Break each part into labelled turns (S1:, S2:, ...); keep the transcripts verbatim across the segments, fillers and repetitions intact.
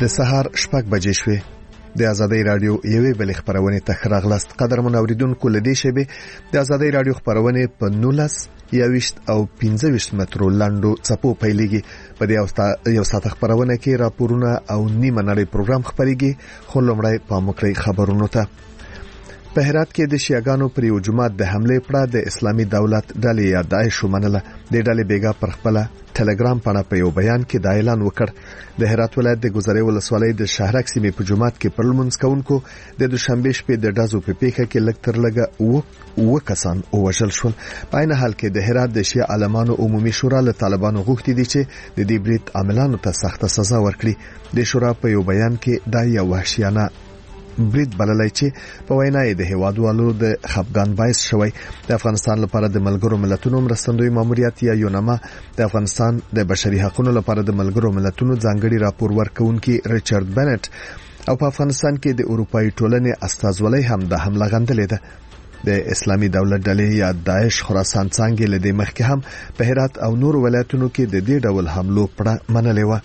S1: د سهار شپږ بجې شوې. د ازادۍ رادیو یوې بل خبرونه ته راغلاست. قدرمن اوریدونکو لدې شبه د ازادۍ رادیو خبرونه په نولس یوشت او پنځه ویشت مترو لاندو چپو پیلېږي. په دې یو ساعت خبرونه کې راپورونه او نیمه نړۍ پروګرام خبريږي. خو لومړی پاموکړی خبرونه ته. په هرات کې د شیعاګانو پر یو جماعت د حمله پړه د اسلامي دولت ډلې یا داعش ومنله. د ډلې بیګا پر خپل ټلګرام پاڼه په یو بیان کې دا اعلان وکړ. د هرات ولایت د ګذرې ولسوالۍ د شهرک سیمې په جماعت کې پر لمونځ کوونکو د دوشنبه شپې د ډازو په پیښه کې لکتر لګه او کسان وژل شول. په عین حال کې د هرات د شیعه عالمانو عمومي شورا له طالبانو غوښتي دي چې د دې برید عاملانو ته سخت سزا ورکړي. د شورا په یو بیان کې دا یو وحشیانه برید بللای چې په وینا د هیوادوالو د خپګان باعث شوی. د افغانستان لپاره د ملګرو ملتونو مرستندوی ماموریت یا یونما د افغانستان د بشري حقوقو لپاره د ملګرو ملتونو ځانګړي راپور ورکونکي ریچارډ بنټ او په افغانستان کې د اروپאי ټولنې استازولۍ هم د حمله غندلې ده. د اسلامي دولت ډلې یا داعش خراسان څنګه لدې مخکې هم په هرات او نور ولایتونو کې د دې ډول حملو پړه منلې و.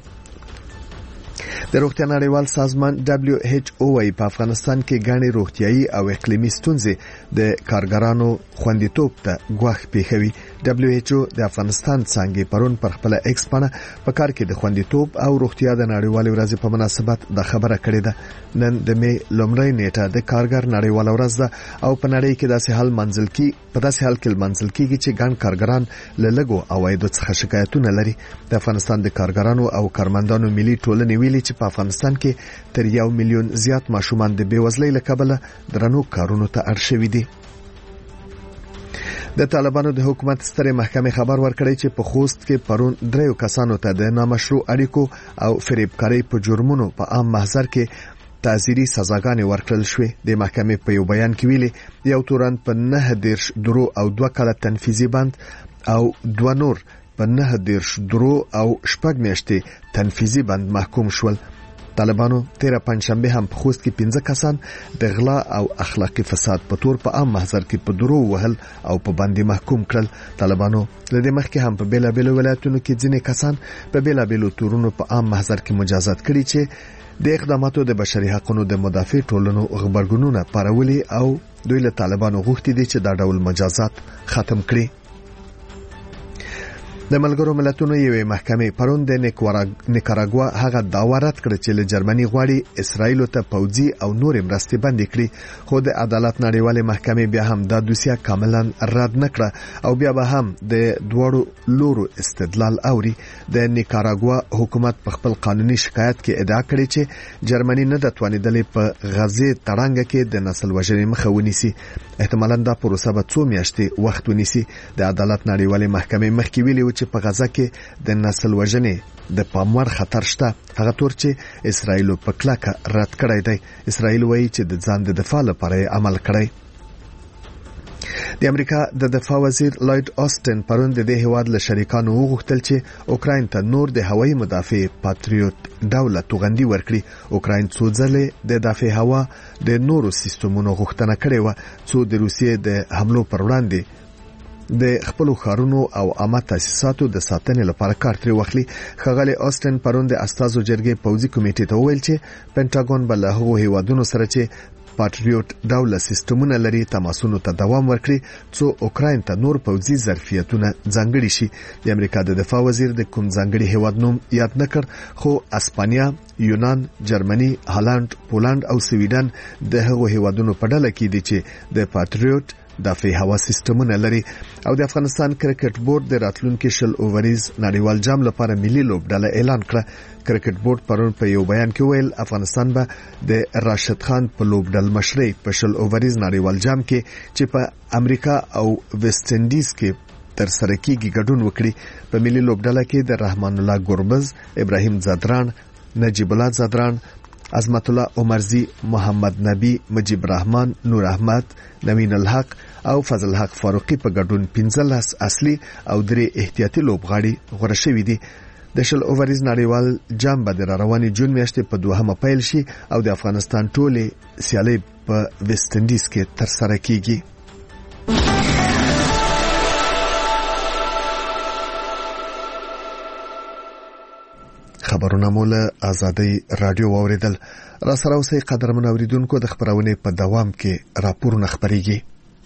S1: د روغتیا نړیوال سازمان دبليو ایچ او وايي په افغانستان کې غاڼې روغتيایي او اقلیمي ستونزې د کارګرانو خوندیتوب ته ګواښ پیښوي. دبليو ایچ او د افغانستان څنګه پرون پر خپل ایکس باندې په کار کې د خوندیتوب او روغتیا د نړیوالې ورځې په مناسبت د خبره کړې ده. نن د می لومړی نیټه د کارګر نړیواله ورځ ده او په نړۍ کې داسې حال منځل کی په داسې حال کې منځل کیږي چې ګڼ کارګران له لګو عوایدو څخه شکایتونه لري. د افغانستان د کارګرانو او کارمندانو ملي ټولنې ویلي چې په افغانستان کې تر یو میلیون زیات ماشومان د بیوزلۍ له کبله درنو کارونو ته اړ شوي دي. د طالبانو د حکومت ستره محکمې خبر ورکړی چې په خوست کې پرون دریو کسانو ته د نامشروع اړیکو او فریبکارۍ په جرمونو په عام محضر کې تعزیري سزاګانې ورکړل شوې. د محکمې په یو بیان کې ویلي یو تورن په نه دیرش درو او دوه کاله تنفیذي بند او دوه نور په نه دیرش درو او شپږ میاشتې تنفیذي بند محکوم شول. طالبانو تیره پنځشنبه هم په خوست کې پنځه کسان د غلا او اخلاقی فساد په تور په عام محضر کې په درو وهل او په باندې محکوم کړل. طالبانو له دې مخکې هم په بیلابیلو ولایتونو کې ځینې کسان په بیلابیلو تورونو په عام محضر کې مجازات کړي چې د اقداماتو د بشري حقوقو د مدافع ټولنو خبرګونونه پارولي او دوی له طالبانو غوښتي دي چې دا ډول مجازات ختم کړي. د ملګرو ملتونو یوې محکمې پرون د نیکاراګوا هغه داوا رد کړ چې له جرمني غواړي اسرایل ته پوځي او نور مرستې بندي کړي. خو د عدالت نړیوالې محکمې بیا هم دا دوسیه کاملا رد نکړه او بیا به هم د دوړو لورو استدلال اوري. د نیکاراګوا حکومت په خپل قانوني شکایت کې ادعا کړې چې جرمني نه د توانیدلې په غزې تړانګه کې د نسل وژنې مخه ونیسي. احتمالاً دا پروسه به څو میاشتې وخت ونیسي. د عدالت نړیوالې محکمې مخکې ویلي چې په غزه کې د نسل وژنې د پاموړ خطر شته. هغه تور چې اسرایل په کلکه رد کړی دی. اسرایل وایي چې د ځان د دفاع لپاره عمل کړی. د امریکا د دفاع وزیر لایډ آستن پرون د دې هیواد له شریکانو وغوښتل چې اوکراین ته نور د هوایي مدافع پاتریوت ډول توغندي ورکړي. اوکراین څو ځله د دفاع هوا د نورو سیستمونو غوښتنه کړې و څو د روسیې د حملو پر وړاندې د خپل خارونو او عامه تاسیساتو د ساتنې لپاره کار ترې واخلي. ښاغلی آستن پرون د استازو جرګې پوځي کمیټې ته وویل چې پینټاګون به له هغو هیوادونو سره چې پاتریوت ډول سیستمونه لري تماسونو ته دوام ورکړي څو اوکراین ته نور پوځي ظرفیتونه ځانګړي شي. د امریکا د دفاع وزیر د کوم ځانګړي هیواد نوم یاد نکړ خو اسپانیا، یونان، جرمني، هالند، پولند او سویډن د هغو هیوادونو په ډله کې دي چې د پاتریوت دفاعي هوا سیستمونه لري. او د افغانستان کرکټ بورډ د راتلونکي شل اووریز نړیوال جام لپاره ملي لوبډله اعلان کړه. کرکټ بورډ پرون په یو بیان کې ویل افغانستان به د راشد خان په لوبډل مشرۍ په شل اووریز نړیوال جام کې چې په امریکا او ویسټ انډیز کې تر سره کېږي ګډون وکړي. په ملي لوبډله کې د رحمان الله ګوربز، ابراهیم زادران، نجیب الله زادران، عظمت الله عمرزی، محمد نبی، مجيب رحمان، نور احمد، نوین الحق او فضل حق فاروقی په ګډون پنځلس اصلي او درې احتیاطي لوبغاړي غوړه شوي دي. د شل اووریز نړیوال جام به د رواني جون میاشتې په دوهمه پیل شي او د افغانستان ټولې سیالۍ په ویسټ انډیز کې تر سره کیږي. خبرونه مو له آزادۍ رادیو واوریدل. را سره اوسئ قدرمن اوریدونکو، د خبرونه په دوام کې راپورونه خبريږي.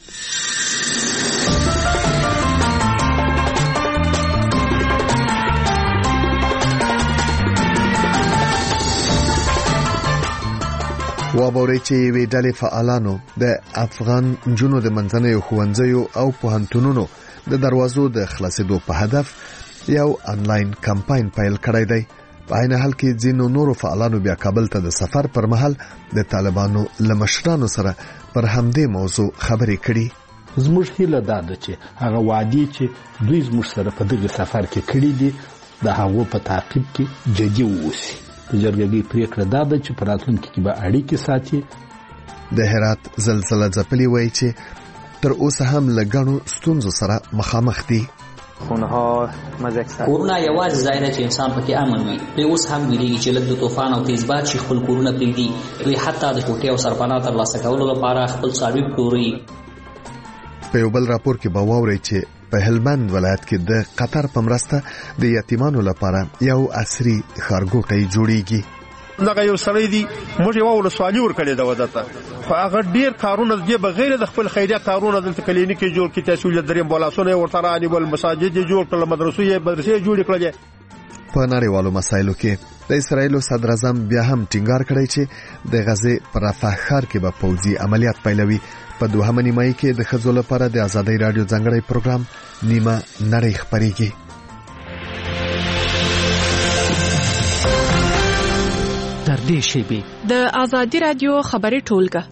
S1: وابوري چې وی ډلې فعالانو د افغان جنو د منځنیو ښوونځیو او پوهنتونونو د دروازو د خلاصېدو په هدف یو انلاین کمپاین پیل کړی دی. په عین حال کې ځینو نورو فعالانو بیا کابل ته د سفر پر مهال د طالبانو له مشرانو سره پر همدې موضوع خبرې کړي.
S2: زموږ هیله دا ده چې هغه وعدې چې دوی زموږ سره په دغه سفر کې کړي دي د هغو په تعقیب کې جدي واوسي. د جرګې پریکړه دا ده چې په راتلونکي کې به اړیکې ساتي.
S1: د هرات زلزلہ ځپلي وایي چې تر اوسه هم له ګڼو ستونزو سره مخامخ دي.
S3: خونها مزکسر
S4: کورونه یوازې ځای نه چې انسان پکې امن وي. دوی اوس هم ویلېږي چې لږ د طوفان او تیز باد شي خپل کورونه پرېږدي. دوی حتی د کوټې او سرپناه ترلاسه کولو لپاره خپل څاروي پلوري.
S1: په یو بل راپور کې به واورئ چې په هلمند ولایت کې د قطر په مرسته د یتیمانو لپاره یو عصري ښارګوټی جوړیږي.
S5: دغه یو سړی دی موږ یو ولسوالي ورکړې ده ودته خو هغه ډیر کارونه دی بغیر د خپل خیریه کارونه د کلینیک جوړ کړي، تحصیل دریم بولاسونه ورته راني ول مساجد جوړ کړل، مدرسې مدرسې جوړ کړل.
S1: په نړیوالو مسایلو کې د اسرایل صدر اعظم بیا هم ټینګار کړی چې د غزې پر رفح ښار کې به پوځي عملیات پیلوي. په دوهمه نیمایي کې د ښځو لپاره د آزادۍ رادیو ځانګړی پروګرام نیمه نړۍ خبريږي.
S6: تر دې شیبې د آزادۍ رادیو خبري ټولګه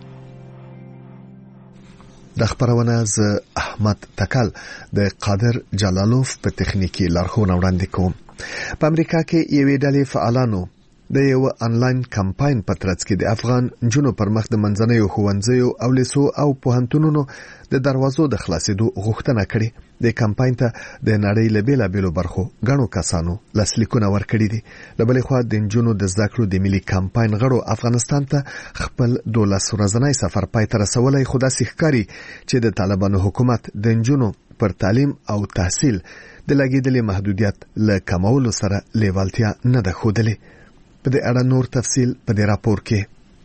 S1: د خبرونه ز احمد تکل د قادر جلالوف په تخنیکی لارښوونه وړاندې کوم. په امریکا کې یوې ډلې فعالانو د یو انلاین کمپاین په ترڅ کې د افغان جنو پر مخ د منځنیو ښوونځیو او لیسو او پوهنتونونو د دروازو د خلاصېدو غوښتنه کړې. د کمپاین ته د نړۍ له بیلابېلو برخو غنو کسانو لاسلیکونه ورکړي دي. له بلې خوا د جنو د زده کړو د ملي کمپاین غړو افغانستان ته خپل دولس ورځنی سفر پای ته رسولی، خو داسې ښکاري چې د طالبانو حکومت د جنو پر تعلیم او تحصیل د لګیدلې محدودیت له کمولو سره لیوالتیا نه ده ښودلې. په دې اړه نور تفصیل په دې راپور کې.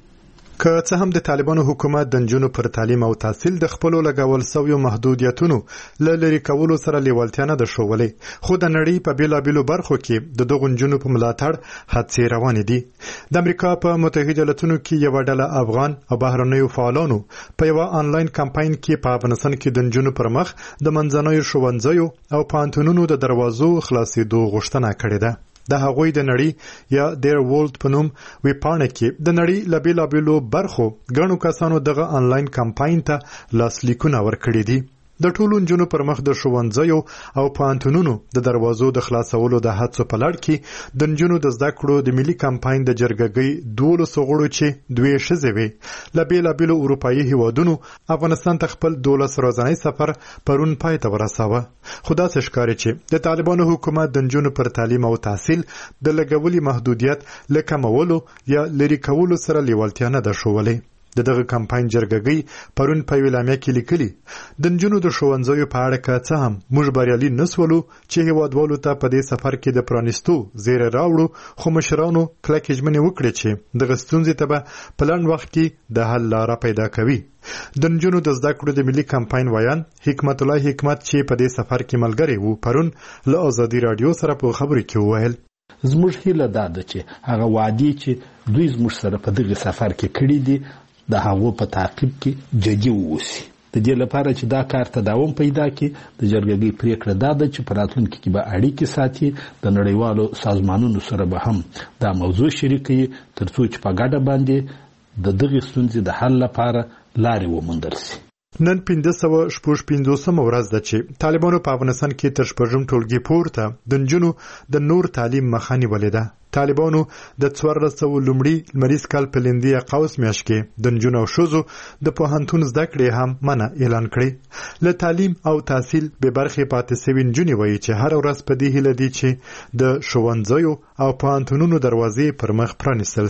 S7: که څه هم د طالبانو حکومت د نجونو پر تعلیم او تحصیل د خپلو لګول سویو محدودیتونو له لرې کولو سره لیوالتیا نه ده ښوولې، خو د نړۍ په بیلابېلو برخو کې د دغو نجونو په ملاتړ هڅې روانې دي. د امریکا په متحده ایالاتونو کې یوه ډله افغان او بهرنیو فعالانو په یوه آنلاین کمپاین کې په افغانستان کې د نجونو پر مخ د منځنیو ښوونځیو او پوهنتونونو د دروازو خلاصېدو غوښتنه کړې ده. د هغوی د نړۍ یا دیر ورلد په نوم ویبپاڼه کې د نړۍ له بیلابېلو برخو ګڼو کسانو دغه آنلاین کمپاین ته لاسلیکونه ورکړي دي. د ټولو نجونو پر مخ د ښوونځیو او پوهنتونونو د دروازو د خلاصولو د هڅو په لړ کې د نجونو د زده کړو د ملي کمپاین د جرګګۍ دولسو غړو چې دوې ښځې وې له بیلابېلو اروپایي هیوادونو افغانستان ته خپل دولس ورځنی سفر پرون پای ته ورساوه. خو داسې ښکاري چې د طالبانو حکومت د نجونو پر تعلیم او تحصیل د لګولي محدودیت له کمولو یا لرې کولو سره لیوالتیا نه ده ښوولې. د دغه کمپاین جرګګۍ پرون په ویلامه کې لیکلي د نجونو د ښوونځیو په اړه که څه هم موږ بریالي نسولو چې هیوادوالو ته په دې سفر کې د پرانیستو زیری راوړو، خو مشرانو کلکې ژمنې وکړې چې دغه ستونزې ته به په لنډ وخت کې د حل لاره پیدا کوي. د نجونو د زده کړو د ملي کمپاین ویان حکمت الله حکمت چې په دې سفر کې ملګری وو پرون له آزادۍ رادیو سره په خبرو کې وویل
S2: زموږ هیله دا ده چې هغه وعدې چې دوی زموږ سره په دغه سفر کې کړي دي د هغو په تعقیب کې جدي واوسي. د دې لپاره چې دا کار ته دوام پیدا کړي د جرګې پریکړه دا ده چې په راتلونکي کې به اړیکې ساتي. د نړیوالو سازمانونو سره به هم دا موضوع شریکوي تر څو چې په ګډه باندې د دغې ستونزې د حل لپاره لارې وموندل شي.
S7: نن پنځه سوه شپږ پنځوسمه ورځ ده چې طالبانو په افغانستان کې تر شپږم ټولګي پورته د نجونو د نور تعلیم مخه نیولې ده. طالبانو د څوارلس سوه لومړي لمریز کال په لیندي قوس میاشت کې د نجونو او ښځو د پوهنتون زده کړې هم منع اعلان کړې. له تعلیم او تحصیل بې برخې پاتې سوي نجونې وایي چې هره ورځ په دې هیله دي چې د ښوونځیو او پوهنتونونو دروازې پر مخ پرانیستل سي.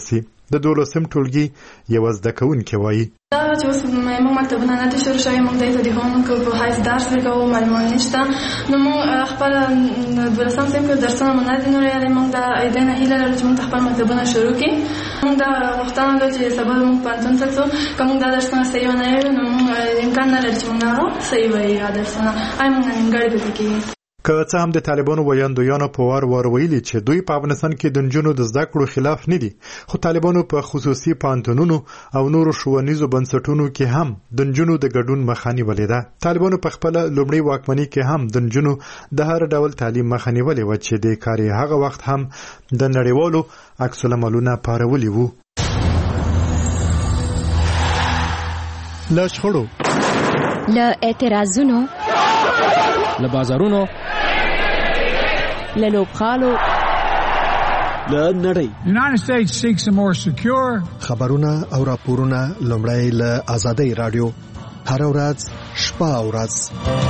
S7: د دولسم ټولګي یو زده کوونکی وایي
S8: دا چې اوس موږ مکتبونه نه دي شروع شوي، موږ دلته د هومورک په حیث درس کوو، معلومات نشته. نو موږ خپل دولسم صنف کې درسونه مو نه دي نو یعنې موږ دا ایده نه هیله لرو چې موږ خپل مکتبونه شروع کړي. موږ دا غوښتنه لرو چې سبا موږ پوهنتون ته ځو، که موږ دا درسونه صحیح ونه وایو نو موږ امکان نه لري چې موږ هغه صحیح وایو درسونه، آیا موږ نیمګړي پاتې کېږي.
S7: که څه هم د طالبانو ویاندویانو په وار وار ویلي چې دوی په افغانستان کې د نجونو د زده کړو خلاف نه دي، خو طالبانو په خصوصي پوهنتونونو او نورو ښوونیزو بنسټونو کې هم د نجونو د ګډون مخه نیولې ده. طالبانو په خپله لومړۍ واکمنۍ کې هم د نجونو د هر ډول تعلیم مخه نیولې وه چې د کار یې هغه وخت هم د نړیوالو عکس العملونه پارولي وو. له شخړو،
S9: له اعتراضونو،
S10: له بازارونو،
S9: له لوبغالو،
S10: له نړۍ.
S11: United States seeks a more secure.
S1: خبرونه او راپورونه لومړی له آزادۍ رادیو هر ورځ شپه او ورځ.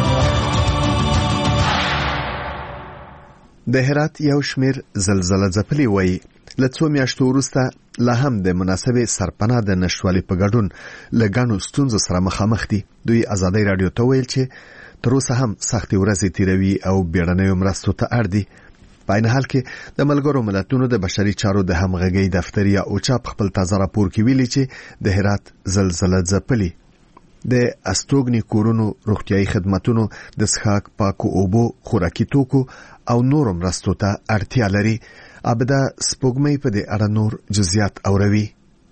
S1: د هرات یو شمیر زلزلہ ځپلي وایي له څو میاشتو وروسته لا هم د مناسبې سرپناه د نشټوالي په ګډون له ګڼو ستونزو سره مخامخ دي. دوی آزادۍ رادیو ته ویل چې تر اوسه هم سختې ورځې تیروي او بیړنیو مرستو ته اړ دي. په عین حال کې د ملګرو ملتونو د بشري چارو د همغږۍ دفتر یا اوچا په خپل تازه راپور کې ویلي چې د هرات زلزلہ ځپلي د استوګني کورونو، روغتيایي خدماتونو، د څښاک پاکو اوبو، خوراکي توکو او نورو مرستو ته اړتیا لري. ابدا سپوږمۍ په دې اړه نور جزئیات اوروي.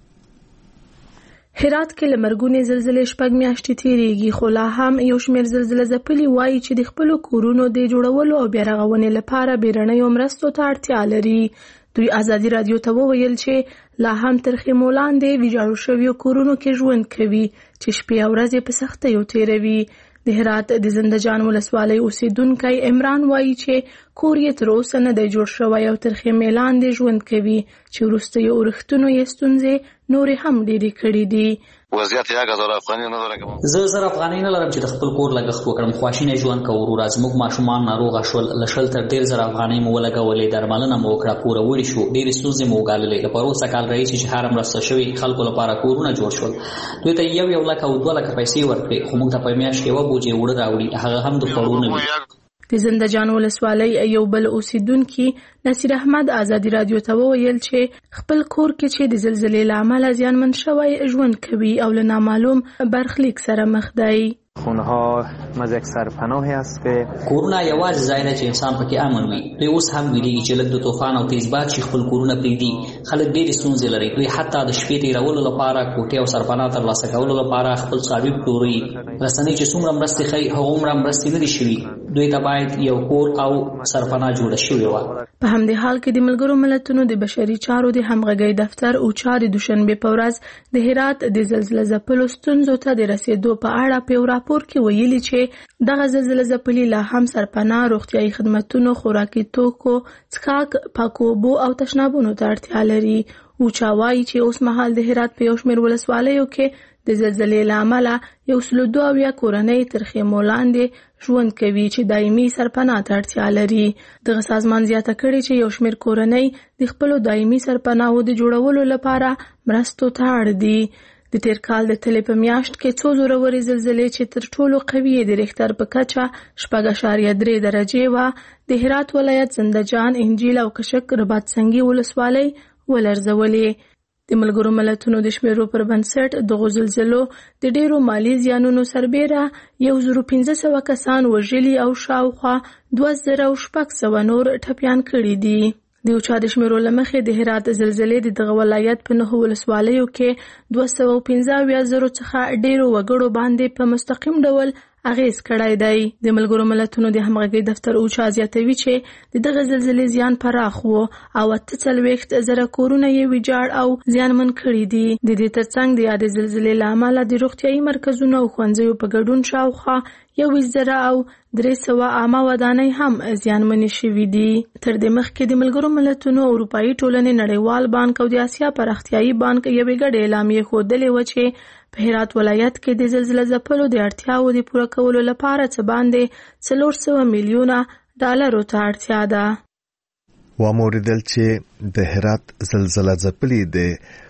S12: هرات کې لمرګونې زلزلې شپږ میاشتې تیریږي، خو لا هم یو شمېر زلزله ځپلي وایي چې د خپلو کورونو د جوړولو او بیا رغونې لپاره بیړنیو مرستو ته اړتیا لري. دوی آزادي رادیو ته وویل چې لا هم تر خیمو لاندې ویجاړو شویو کورونو کې ژوند کوي چې شپې او ورځې په سختیو تیروي. د هرات د زندهجان ولسوالۍ اوسیدونکی عمران وایي چې کور یې تر اوسه نه دی جوړ شوی او تر خیمې لاندې ژوند کوي چې وروستیو اورښتونو یې ستونزې نورې هم ډېرې کړې دي.
S13: وضعیت یک هزار افغانۍ نه لرم،
S4: زه زر افغانۍ نه لرم چې د خپل کور لګښت وکړم. خواشینی ژوند کوو. ورځ زموږ ماشومان ناروغه شول، له شل تر ډېر زر افغانۍ مو ولګولې، درملنه مو وکړه، پوره وړي شو، ډېرې ستونزې مو وګاللې. له پروسه کال راهیسې چې هر مرسته شوي خلکو لپاره کورونه جوړ شول. دوی ته یو یو لک او دوه لکه پیسې ورکړې، خو موږ ته په میاشت یوه بوجۍ اوړه راوړي، هغه هم د خوړو نه وي.
S12: د زندهجان ولسوالۍ یو بل اوسیدونکي نصیر احمد آزادي رادیو ته وویل چې خپل کور کې چې د زلزلې له امله زیانمن شوی ژوند کوي او له نامعلوم برخلیک سره مخ دی.
S3: خونه‌ها از یک سرپناهی است که
S4: کورونه یوازې ځای نه چې انسان پکې امن وي. دوی اوس هم ویلېږي چې لږ د طوفان او تیز باد چې خپل کورونه پرېږدي. خلک ډېرې ستونزې لري. دوی حتی د شپې تېرولو لپاره کوټې او سرپناه ترلاسه کولو لپاره خپل څاروي پلوري. رسنۍ چې څومره مرستې ښیي هغومره مرستې نه دي شوي. دوی ته باید یو کور او سرپناه جوړه شوې وه.
S12: په همدې حال کې د ملګرو ملتونو د بشري چارو د همغږۍ دفتر اوچا د دوشنبې په ورځ د هرات د زلزله ځپلو ستونزو ته د رسېدو په اړه په یو راپور کې ویلي چې دغه زلزله ځپلي لا هم سرپناه، روغتیایي خدمتونو، خوراکي توکو، څښاک پاکو اوبو او تشنابونو ته اړتیا لري. اوچا وایي چې اوس مهال د هرات په یو شمېر ولسوالیو کې د زلزلې له امله یو سلو دوه اویا کورنۍ تر خیمو لاندې ژوند کوي چې دایمي سرپناه ته اړتیا لري. دغه سازمان زیاته کړې چې یو شمېر کورنۍ د خپلو دایمي سرپناهو د جوړولو لپاره مرستو ته اړ دي. د تیر کال د تلې په میاشت کې څو زورورې زلزلې چې تر ټولو قوي د ریختر په کچه شپږ اعشاریه درې درجې وه د هرات ولایت زندهجان، انجیل او کشک رباط سنگي ولسوالۍ ولړزولې. د ملګرو ملتونو د شمیرو پر بنسټ دغو زلزلو د ډیرو مالی زیانونو سربیره یو زرو پنځه سوه کسان وژلي او شاوخوا دوه زره او شپږ سوه نور ټپیان کړي دي. د اوچا د شمیرو له مخې د هرات زلزلې د دغه ولایت په نهو ولسوالیو کې دوه سوه پنځه اویا زرو څخه ډیرو وګړو باندې په مستقیم ډول اغیز کړی دی. د ملګرو ملتونو د همغږۍ دفتر اوچا زیاتوي چې د دغه زلزلې زیان پراخ و او اته څلوېښت زره کورونه یې ویجاړ او زیانمن کړي دي. د دې ترڅنګ د یادې زلزلې له امله د روغتیایي مرکزونو او ښوونځیو په ګډون شاوخوا یوویشت زره او درې سوه عامه ودانۍ هم زیانمنې شوي دي. تر دې مخکې د ملګرو ملتونو، اروپایي ټولنې، نړیوال بانک او د اسیا پراختیایي بانک یوې ګډې اعلامیې ښودلې وه چې په هرات ولایت کې د زلزله ځپلو د اړتیاوو د پوره کولو لپاره څه باندې څلور سوه میلیونه ډالرو ته اړتیا ده.
S1: واوریدل چې د هرات زلزله ځپلي د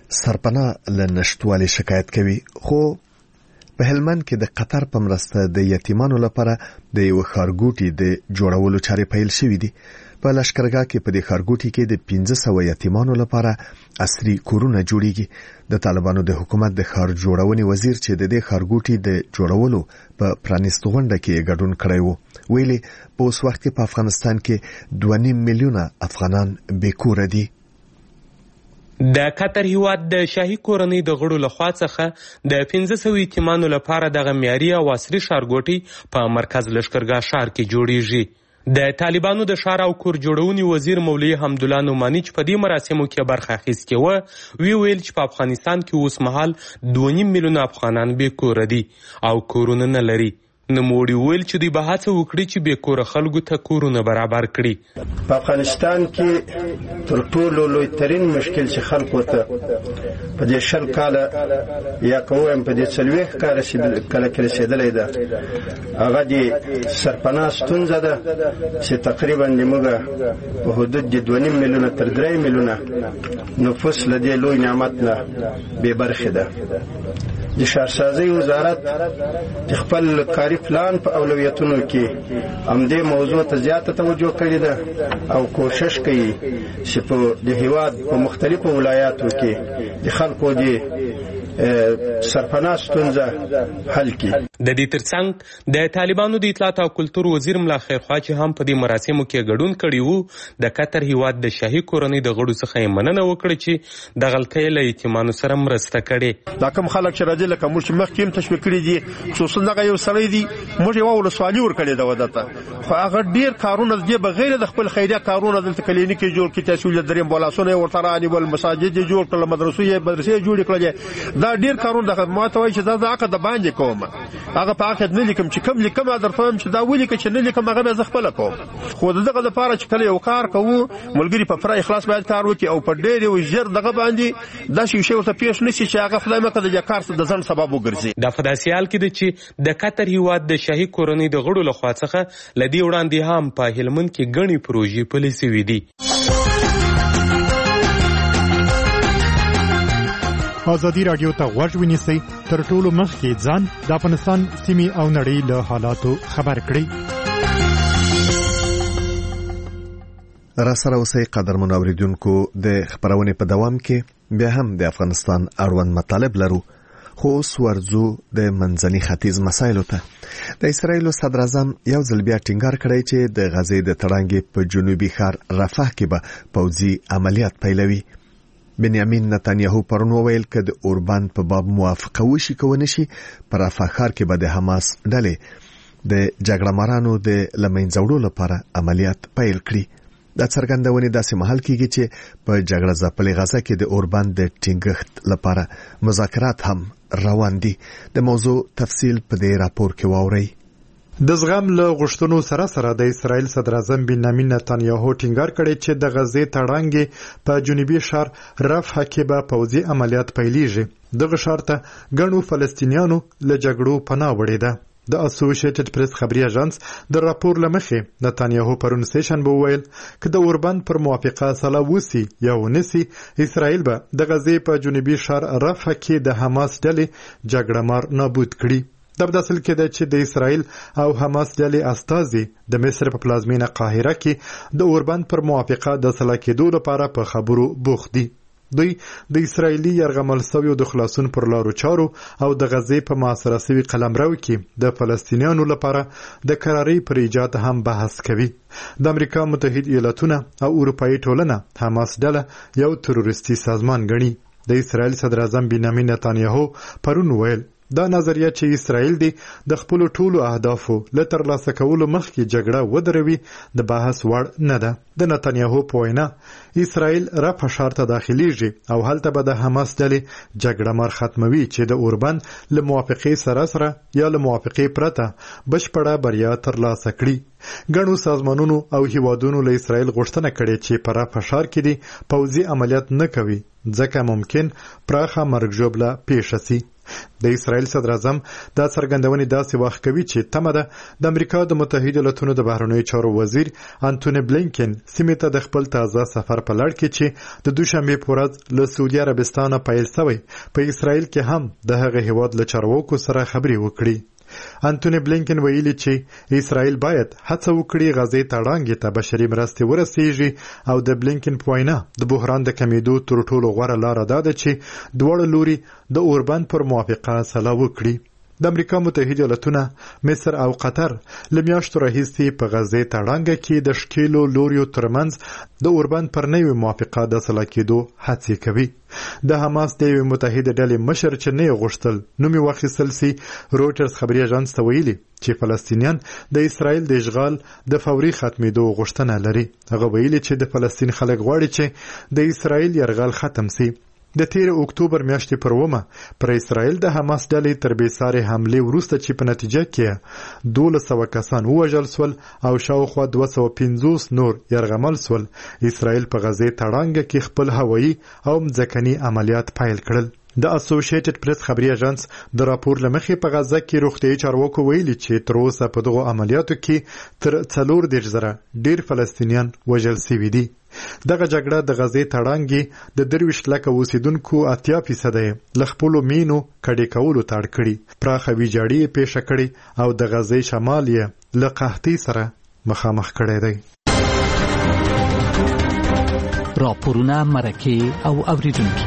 S1: سرپناه له نشټوالي شکایت کوي، خو په هلمند کې د قطر په مرسته د یتیمانو لپاره د یو ښارګوټي د جوړولو چارې پیل شوې دي. په لشکرګاه کې په دې ښارګوټي کې د پنځه سوه یتیمانو لپاره عصري کورونه جوړیږي. د طالبانو د حکومت د ښار جوړونې وزیر چې د دې ښارګوټي د جوړولو په پرانیستو غونډه کې ګډون کړی و، ویلي په اوس وخت کې په افغانستان کې دوه نیم میلیونه افغانان بېکوره دي.
S9: د قطر هیواد د شاهي کورنۍ د غړو لخوا څخه د پنځه سوه یتیمانو لپاره دغه معیاري او عصري ښارګوټي په مرکز لشکرګاه ښار کې جوړیږي. د طالبانو د ښار او کور جوړونې وزیر مولوي حمدالله نعماني چې په دې مراسمو کې برخه اخیستې وه، وی ویل چې په افغانستان کې اوس مهال دوه نیم میلیونه افغانان بې کوره دي او کورونه نه لري. نوموړي ویل چې دوی به هڅه وکړي چې بې کوره خلکو ته کورونه برابر کړي.
S5: په افغانستان کې تر ټولو لوی ترین مشکل چې خلکو ته په دې شل کاله یا کوم په دې څلوېښت کاله کله کې رسېدلی ده، هغه د سرپناه ستونزه ده چې تقریبا زموږ په حدود د دوه نیم میلیونه تر درې میلیونه نفوس له دې لوی نعمت نه بې برخې ده. د ښارسازۍ وزارت د خپل کاري پلان په اولویتونو کې همدې موضوع ته زیاته توجه کړې ده او کوشش کوي چې په د هیواد په مختلفو ولایاتو کې د خلکو د سرپناه ستونزه حل کړي.
S9: د دې ترڅنګ د طالبانو د اطلاعات او کلتور وزیر ملا خیرخوا چې هم په دې مراسمو کې ګډون کړی وو، د قطر هیواد د شاهي کورنۍ د غړو څخه یې مننه وکړه چې د غلطۍ له یتیمانو سره مرسته کړې.
S5: دا کوم خلک چې راځي لکه موږ چې مخکې هم تشویق کړي دي، خصوصا دغه یو سړی دی موږ یوه ولسوالي ورکړې ده ودته، خو هغه ډېر کارونه دي بغیر د خپل خیریه کارونه دلته کلینیک یې جوړ کړي، تحصیل دریم بولاسونه یې ورته رانیول، مساجد یې جوړ کړل، مدرسې یې مدرسې یې جوړې کړلې. دا ډېر کارونه ده. ما ته وایي چې دا زه عقد باندې کوم، هغه په عقد نه لیکم، چې کوم لیکم درته وایم چې دا ولیکه چې نه لیکم هغه به زه خپله کوم. خو د دغه لپاره چې کله یو کار کوو ملګري په پوره اخلاص باید کار وکړي او په ډېر یو ژر دغه باندې داسې یو شی ورته پیښ نه شي چې هغه خدای مکړه د دې کار د ځنډ سبب وګرځي.
S9: دا په داسې حال کې ده چې د قطر هیواد د شاهي کورنۍ د غړو لخوا څخه له دې وړاندې هم په هلمند کې ګڼې پروژې پلې سوي دي.
S7: ازادي راډیو ته غوږ ونیسئ، تر ټولو مخکې ځان د افغانستان سیمې او نړۍ له حالاتو خبر کړئ.
S1: را سره اوسئ قدرمن اوریدونکو، د خبرونې په دوام کې بیا هم د افغانستان اړوند مطالب لرو، خو اوس ورځو د منځني ختیځ مسایلو ته. د اسرایلو صدر اعظم یو ځل بیا ټینګار کړی چې د غزې د تړانګې په جنوبي ښار رفح کې به پوځي عملیات پیلوي. بنیامین نتانیاهو پرون وویل که د اوربان په باب موافقه وشي که ونه شي، په رفح ښار کې به د حماس ډلې د جګړه مارانو د له منځه وړو لپاره عملیات پیل کړي. دا څرګندونې داسې مهال کېږي چې په جګړه ځپلې غزه کې د اوربان د ټینګښت لپاره مذاکرات هم روان دي. د موضوع تفصیل په دې راپور کې واورئ.
S7: د زغم له غوښتنو سره سره د اسرایل صدر اعظم بنیامین نتانیاهو ټینګار کړی چې د غزې تړانګې په جنوبي ښار رفح کې به پوځي عملیات پیلېږي. دغه ښار ته ګڼو فلسطینیانو له جګړو پناه وړې ده. د اسوسییټډ پریس خبري اژانس د راپور لمخې نتانیاهو پرون سیشن به وویل که د اوربان پر موافقه سلا وسی یا ونسی، اسرائیل به د غزې په جنوبي ښار رفح کې د حماس ډلې جګړه مار نابود کړي. دا په داسې کې ده چې د اسرائیل او حماس ډلې استازي د مصر په پلازمینه قاهره کې د اوربان پر موافقه د سلا کېدو لپاره په خبرو بوخت دي. دوی د اسرایلی یرغمل شویو د خلاصون پر لارو چارو او د غزې په محاصره شوي قلمرو کې د فلسطینیانو لپاره د قرارۍ پر ایجاد هم بحث کوي. د امریکا متحد ایالاتونه او اروپایي ټولنه حماس ډله یو تروریستي سازمان ګڼي. د اسرایل صدر اعظم بنیامین نتانیاهو پرون ویل دا نظریه چې اسرائیل دی د خپل ټولو اهدافو له ترلاسه کولو مخکې جګړه ودروي د بحث وړ نه ده. د نتانیاهو په وینا اسرائیل رفح ښار ته داخليږي او هلته به د حماس ډلې جګړه مار ختموي چې د اوربان له موافقې سره سره یا له موافقې پرته بشپړه بریا ترلاسه کړي. ګڼو سازمانونو او هیوادونو له اسرائیل غوښتنه کړې چې په رفح ښار کې دی پوځي عملیات نه کوي ځکه ممکن پراخه مرګ ژوبله پیښه شي. د اسرائیل صدر اعظم دا څرګندونې داسې وخت کوي چې تمه ده د امریکا د متحده ایالاتونو د بهرنیو چارو وزیر انټونی بلینکن سیمې ته د خپل تازه سفر په لړ کې چې د دوشنبې په ورځ له سعودي عربستانه پیل شوی په اسرائیل کې هم د هغه هیواد له چارواکو سره خبرې وکړي. انټونی بلینکن ویلي چې اسرائیل باید هڅه وکړي غزې ته وړاندې ته بشري مرستې ورسیږي او د بلینکن په وینا د بحران د کمیدو تر ټولو غوره لاره دا ده چې دواړه لوري د اوربند پر موافقه سلا وکړي. د امریکا متحده ایالاتونه، مصر او قطر له میاشتو راهیسې په غزې تړانګه کې د شکیلو لوریو ترمنځ د اوربند پر نوې موافقه د سلا کېدو هڅې کوي. د حماس د یوې متحده ډلې مشر چې نه یې غوښتل نوم یې واخیستل سي، رویټرز خبري اژانس ته ویلي چې فلسطینیان د اسرائیل د اشغال د فوري ختمېدو غوښتنه لري. هغه ویلي چې د فلسطین خلک غواړي چې د اسرائیل یرغل ختم سي. د تیر اکتوبر میاشتې پر اومه پر اسرائیل د حماس ډلې تر بېسارې حملې وروسته چې په نتیجه کې دولس سوه کسان ووژل سول او شاوخوا دوه سوه پنځوس نور یرغمل سول، اسرائیل په غزې تړانګه کې خپل هوایي او مځکني عملیات پیل کړل. د اسوسییټډ پریس خبري اژانس د راپور لمخې په غزه کې روغتیايي چارواکو ویلي چې تر اوسه په دغو عملیاتو کې تر څلور دېرش زره ډېر فلسطینیان وژل شوي دي. دغه جګړه د غزې تړانګې د درویشت لکه اوسیدونکو اتیا فیصده یې له خپلو مینو کډې کولو ته اړ کړي، پراخه ویجاړي یې پیښه کړې او د غزې شمال یې له قحطۍ سره مخامخ کړی دی.
S14: راپورونه، مرکې او اوریدونکي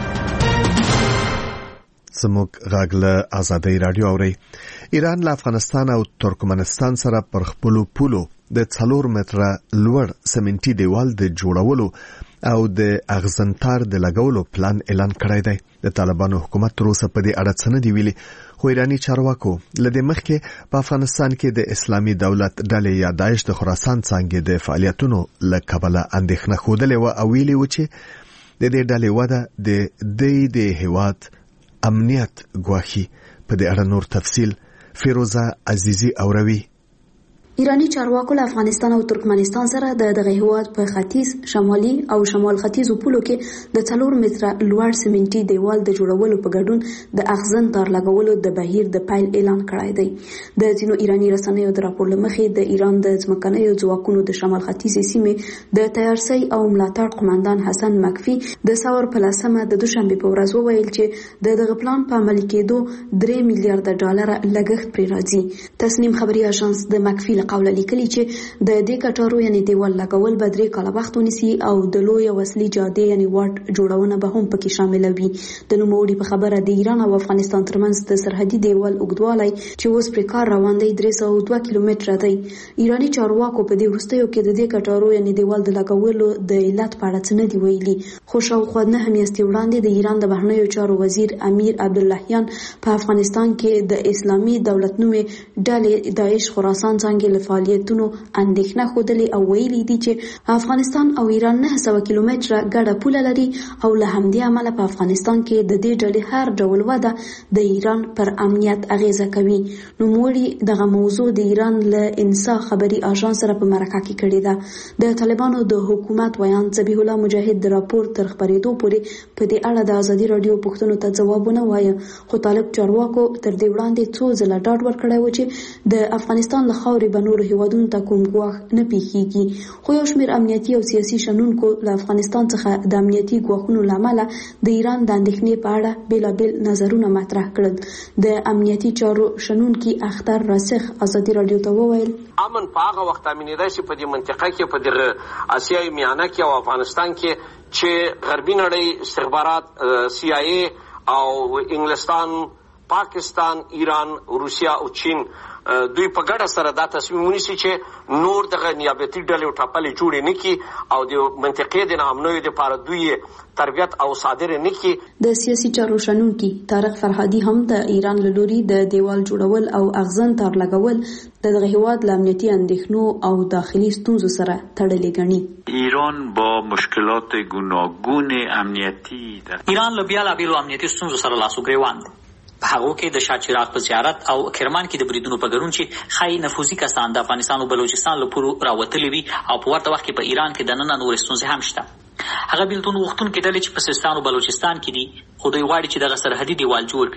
S1: زموږ غږ له آزادۍ رادیو اوري. ایران له افغانستان او ترکمنستان سره پر خپلو پولو د څلور متره لوړ سمنټي دیوال د جوړولو او د اغزنتار د لګولو پلان اعلان کړی دی. د طالبانو حکومت تر اوسه په دې اړه څه نه دی ویلي، خو ایراني چارواکو له دې مخکې په افغانستان کې د اسلامي دولت ډلې یا داعش د خراسان څانګې د فعالیتونو له کبله اندېښنه ښودلې وه او ویلي و چې د دې ډلې وده د دې د هیواد امنیت ګواښي. په دې اړه نور تفصیل فیروزه عزیزی اوروي.
S15: ایرانی چارواکو له افغانستان او ترکمنستان سره د دغه هیواد په ختیځ، شمالي او شمال ختیځو پولو کې د څلور متره لوړ سمنټي دیوال د جوړولو په ګډون د اغزن تار لګولو د بهیر د پیل اعلان کړی دی. د ځینو ایرانی رسنیو د راپور له مخې د ایران د ځمکنیو ځواکونو د شمال ختیځې سیمې د تیارسۍ او ملاتړ قومندان حسن مکفي د ثور په لسمه د دوشنبې په ورځ وویل چې د دغه پلان په عملي کېدو درې میلیارډ ډالر لګښت پرې راځي. تسنیم خبري اژانس د مکفي قوله لیکلي چې د دې کټارو یعنی دیوال لګول به درې کاله وخت ونیسي او د لوی وسلې جادې یعنی واټ جوړونه به هم پکې شامل وي. د نوموړي په خبره د ایران او افغانستان ترمنځ د سرحدي دیوال اوږدوالی چې اوس پرې کار روان دی درې سوه دوه کیلومتره دی. ایرانی چارواکو په دې وروستیو کې د دې کټارو یعنی دیوال د لګولو د علت په اړه څه نه دي ویلي، خو شاوخوا نهه میاشتې وړاندې د ایران د بهرنیو چارو وزیر امیر عبداللهیان په افغانستان کې د اسلامي دولت نومې ډلې داعش خراسان څانګې فعالیتونو اندېښنه ښودلې او ویلي دي چې افغانستان او ایران نه سوه کیلومتره ګډه پوله لري او له همدې امله په افغانستان کې د دې ډلې هر ډول وده د ایران پر امنیت اغیزه کوي. نوموړي دغه موضوع د ایران له انسا خبري اژانس سره په مرکه کې کړې ده. د طالبانو د حکومت ویان ذبیح الله مجاهد د راپور تر خپرېدو پورې په دې اړه د ازادي راډیو پوښتنو ته ځوابونه وایه، خو طالب چارواکو تر دې وړاندې څو ځله ډاډ ورکړی و چې د افغانستان له خاورې به نورو هیوادونو ته کوم ګواښ نه پیښیږي. خو یو شمېر امنیتي او سیاسي شنونکو له افغانستان څخه د امنیتي ګواښونو له امله د ایران د اندېښنې په اړه بېلابېل نظرونه مطرح کړل. د امنیتي چارو شنونکي اختر راسخ ازادي راډیو ته وویل
S16: امن په هغه وخت امنیدای شي په دې منطقه کې په دغه آسیایي میانه کې او افغانستان کې چې غربي نړۍ استخبارات سی آی ای او انګلستان، پاکستان، ایران، روسیا او چین دوی په ګډه سره دا تصمیم ونیسي چې نور دغه نیابتي ډلې او ټاپلې جوړې نه کړي او د منطقې د ناامنیو دپاره دوی تربیت او صادرې نه کړي.
S15: د سیاسي چارو شنونکي طارق فرهادي هم د ایران له لوري د دیوال جوړول او اغزن تار لګول د دغه هیواد له امنیتي اندېښنو او داخلي ستونزو سره تړلې ګڼي.
S17: ایران با مشکلات گوناگون امنیتی ده.
S4: ایران له بیلابیلو امنیتي ستونزو سره لاس و ګریوان دی. په هغو کې د شاه چراغ په زیارت او کرمان کې د بریدونو په ګډون چې ښایي نفوذي کسان د افغانستان او بلوچستان له پولو راوتلي وي او په ورته وخت کې په ایران کې دننه نورې ستونزې هم شته. هغه بېلتون غوښتونکي ډلې چې په سیستان او بلوچستان کې دي، خو دوی غواړي چې دغه سرحدي دیوال جوړ کړي.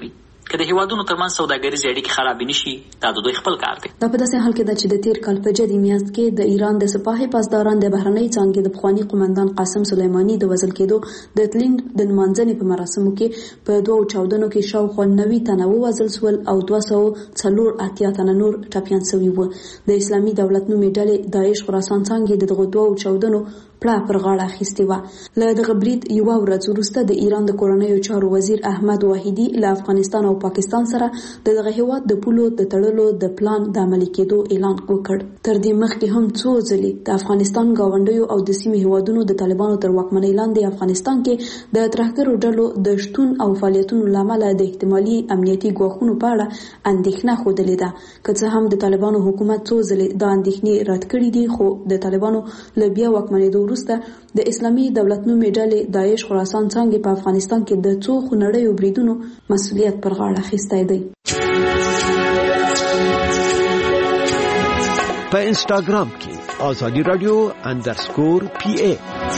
S4: که د هیوادونو ترمنځ سوداګریزې اړیکې خرابې نشي دا د دوی خپل کار دی.
S15: دا په داسې حال کې ده چې د تیر کال په جدي میاشت کې د ایران د سپاه پاسداران د بهرنۍ څانګې د پخواني قومندان قاسم سلیماني د وژل کېدو د تلین د نمانځنې په مراسمو کې په دوو چاودنو کې شاوخوا نوي تنه ووژل سول او دوه سوه څلور اتیا تنه نور ټپیان سوي وو. د اسلامي دولت نومې ډلې داعش خراسان څانګې د دغو دوو چاودنو پړه پر غاړه اخیستې وه. له دغه برید یوه ورځ وروسته د ایران د کورنیو چارو وزیر احمد واحدي له افغانستان او پاکستان سره د دغه هیواد د پولو د تړلو د پلان د عملي کېدو اعلان وکړ. تر دې مخکې هم څو ځلې د افغانستان ګاونډیو او د سیمې هیوادونو د طالبانو تر واکمنۍ لاندې افغانستان کې د ترهګرو ډلو د شتون او فعالیتونو له امله د احتمالي امنیتي ګواښونو په اړه اندېښنه ښودلې ده. که څه هم د طالبانو حکومت څو ځلې دا اندېښنې رد کړې دي، خو د طالبانو له بیا واکمنېدو وروسته د اسلامي دولت نومې ډلې داعش خراسان څانګې په افغانستان کې د څو خونړیو بریدونو مسؤلیت پر غاړه اخیستی دی.
S18: په انسټاګرام کې آزادي رادیو اندرسکور پی ای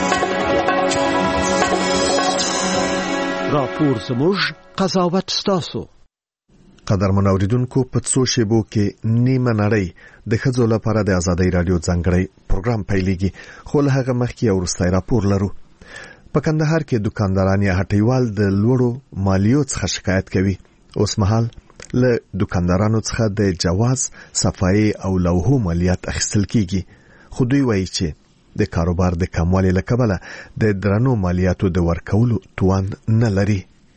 S18: راپور زموږ قضاوت ستاسو.
S1: قدرمن اوریدونکو په څو شیبو کې نیمه نړۍ د ښځو لپاره د ازادۍ رادیو ځانګړی پروګرام پیلېږي، خو له هغه مخکې یو وروستی راپور لرو. په کندهار کې دکانداران یا هټیوال د لوړو مالیو څخه شکایت کوي. اوس مهال له دکاندارانو څخه د جواز، صفایي او لوحو مالیات اخیستل کیږي، خو دوی وایي چې د کاروبار د کموالي له کبله د درنو مالیاتو د ورکولو توان نه لري.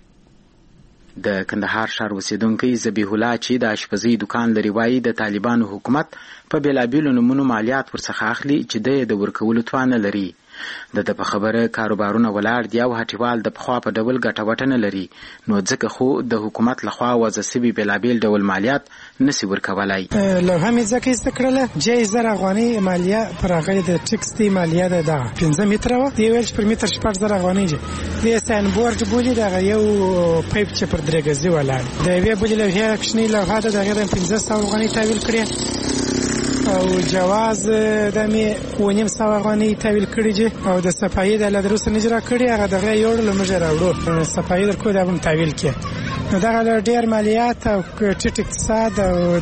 S19: د کندهار ښار اوسیدونکی ذبیح الله چې د اشپزۍ دکان لري وایي د طالبانو حکومت په بېلابېلو نومونو مالیات ورڅخه اخلي چې د یې د ورکولو توان نه لري. د ده په خبره کاروبارونه ولاړ دي او هټیوال د پخوا په ډول ګټه وټه نه لري، نو ځکه خو د حکومت لخوا وضع سوي بېلابېل ډول مالیات نسي ورکولی.
S20: لوحه مې ځکه ایسته کړله جای زر افغانۍ مالیه پر هغه د ټکس دی مالیه ده دغه پنځه متره وه. دی ویل چې پر متر شپږ زره افغانۍ دي. د ساین بورډ بولي دغه یو پیپ چې پر درې ګزي ولاړ د یوې بلې لوحې کوچنۍ لوحه ده، د هغې د پنځه سوه افغانۍ تحویل کړې او جواز د مې اوه نیم سوه افغانۍ تحویل کړي دي او د صفایي د لا تر اوسه نه دي راکړي. هغه دغه یوړلو موږ یې راوړو صفایي درکړو دا به م تحویل کړي. نو دغه ډېر مالیات او ټیټ اقتصاد او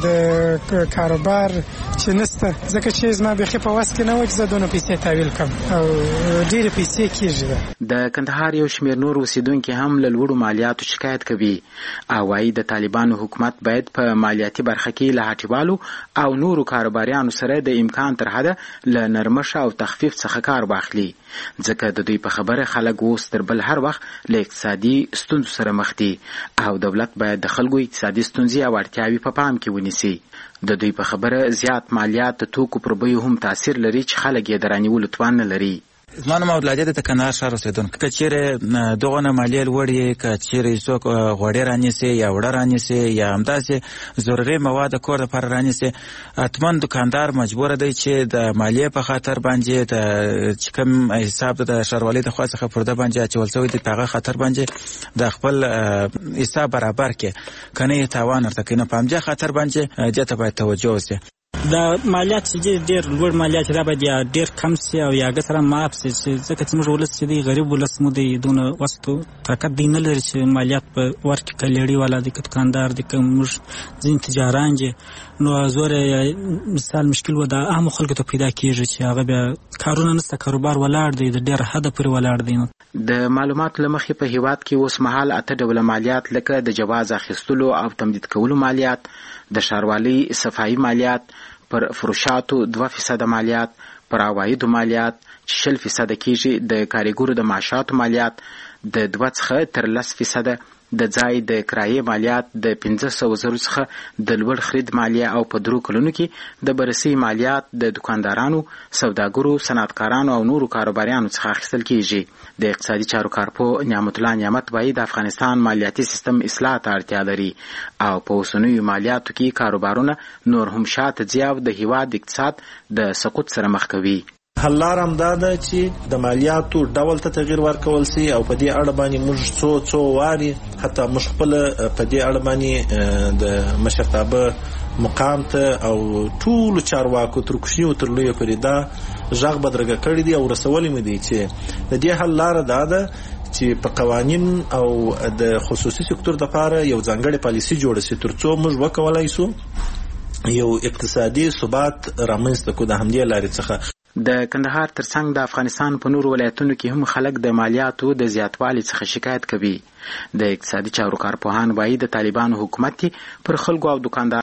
S20: د کاروبار چې نسته، ځکه چې زما بیخي په وس کې نه وه چې زه دونه پیسې تحویل کړم او ډېرې پیسې کېږي.
S19: د کندهار یو شمېر نور اوسیدونکي هم له لوړو مالیاتو شکایت کوي او وایي د طالبانو حکومت باید په مالیاتي برخه کې له هټیوالو او نورو کاروباریانو سره د امکان تر حده له نرمښ او تخفیف څخه کار واخلي، ځکه د دوی په خبره خلک اوس تر بل هر وخت له اقتصادي ستونزو سره مخ دي او دولت باید د خلکو اقتصادي ستونزې او اړتیاوې په پام کې ونیسي. د دوی په خبره زیات مالیات د توکو پر بیو هم تاثیر لري چې خلک یې د رانیولو توان نه لري.
S21: زما نوم عبدالعزیز د کندهار ښار اوسېدونکی. که چیرې دغه نه مالیې لوړې، که چیرې څوک غوړې رانیسي یا وړه رانیسي یا همداسې ضروري مواد د کور دپاره رانیسي، حتما دکاندار مجبوره دی چې د مالیې په خاطر باندې د چې کوم حساب د ښاروالۍ د خوا څخه پرده باندې اچول شوی دی په هغه خاطر باندې د خپل حساب برابر کړي، که نه یې تاوان ورته کوي. نو په همدې خاطر باندې دې ته باید توجه وشي.
S22: د مالیات چې ډېر لوړ مالیات دا باید یا ډېر کم سي او یا ګټه معاف سي، ځکه چې موږ ولس چې دی غریب ولس مو دی دونه وسطو طاقت دی نه لري چې مالیات په ورکړي. که لېړي والا دی، که دکاندار دی، که موږ ځینې تجاران دي، نو زور مثال مشکل و د عامو خلکو ته پیدا کېږي چې هغه بیا کارونه نسته، کاروبار ولاړ دی، د ډېر حده پورې ولاړ دی.
S19: د معلوماتو له مخې په هیواد کې اوس مهال اته ډوله مالیات لکه د جواز اخیستلو او تمدید کولو مالیات، د ښاروالۍ صفایي مالیات، پر فروشاتو دوه فیصده مالیات، پر عوایدو مالیات چې شل فیصده کېږي، د کارګرو د معاشاتو مالیات د دوه څخه تر لس فیصده، د ځای د کرایې مالیات د پنځه سوه زرو څخه د لوړ خرید مالیه او په درو کلونو کې د بررسۍ مالیات د دکاندارانو، سوداګرو، صنعتکارانو او نورو کاروباریانو څخه اخیستل کېږي. د اقتصادي چارو کارپوه نعمت الله نعمت وایي د افغانستان مالیاتي سیستم اصلاح ته اړتیا لري او په اوسنیو مالیاتو کې کاروبارونه نور هم شاته ځي او د هیواد اقتصاد د سقوط سره مخ کوي.
S23: حل لار همدا ده چې د مالیاتو ډول ته تغییر ورکول سي او په دې اړه باندې موږ څو څو واري حتی موږ خپل په دې اړه باندې د مشرتابه مقام ته او ټول چارواکو تر کوچنیو تر لویو پورې دا غږ بدرګه کړی دی او رسولې مې دي چې د دې حل لار دا ده چې په قوانین او د خصوصي سکتور لپاره یو ځانګړی پالیسي جوړه شي ترڅو موږ وکولای شو یو اقتصادي ثبات رامنځته کړو. د همدې لارې څخه
S19: د کندهار ترڅنګ د افغانستان په نورو ولایتونو کې هم خلک د مالیاتو د زیاتوالي څخه شکایت کوي. د اقتصادي چارو کارپوهان وایي د طالبانو حکومت پر خلکو او دکاندار